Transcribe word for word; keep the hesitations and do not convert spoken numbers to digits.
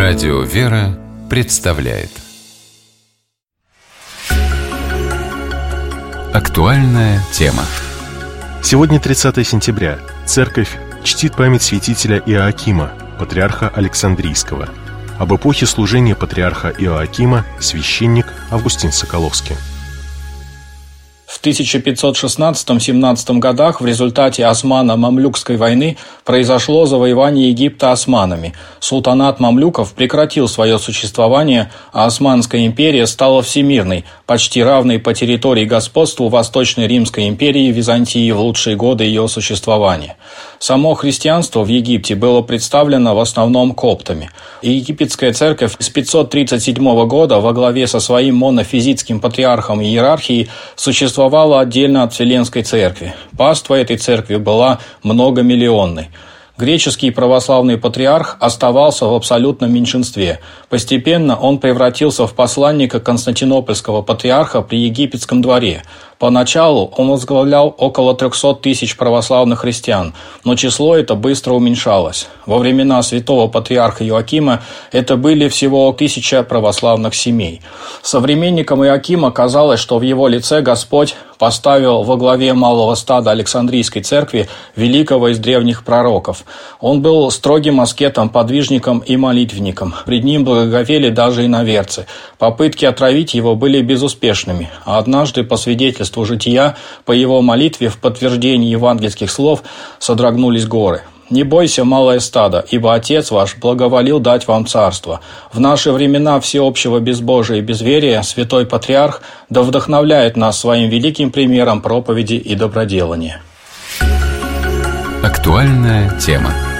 Радио «Вера» представляет актуальная тема. Сегодня тридцатое сентября. Церковь чтит память святителя Иоакима, патриарха Александрийского. Об эпохе служения патриарха Иоакима священник Августин Соколовский. В тысяча пятьсот шестнадцатом-семнадцатом годах в результате Османо-Мамлюкской войны произошло завоевание Египта османами. Султанат мамлюков прекратил свое существование, а Османская империя стала всемирной, почти равной по территории господству Восточной Римской империи и Византии в лучшие годы ее существования. Само христианство в Египте было представлено в основном коптами. И египетская церковь с пятьсот тридцать седьмого года во главе со своим монофизитским патриархом иерархии существовала отдельно от Вселенской церкви. Паства этой церкви была многомиллионной. Греческий православный патриарх оставался в абсолютном меньшинстве. Постепенно он превратился в посланника константинопольского патриарха при египетском дворе. Поначалу он возглавлял около трехсот тысяч православных христиан, но число это быстро уменьшалось. Во времена святого патриарха Иоакима это были всего тысяча православных семей. Современникам Иоакима казалось, что в его лице Господь поставил во главе малого стада Александрийской церкви великого из древних пророков. Он был строгим аскетом, подвижником и молитвенником. Пред ним благоговели даже иноверцы. Попытки отравить его были безуспешными, а однажды, по свидетельству жития, по его молитве в подтверждении евангельских слов содрогнулись горы. «Не бойся, малое стадо, ибо Отец ваш благоволил дать вам царство». В наши времена всеобщего безбожия и безверия святой патриарх да вдохновляет нас своим великим примером проповеди и доброделания. Актуальная тема.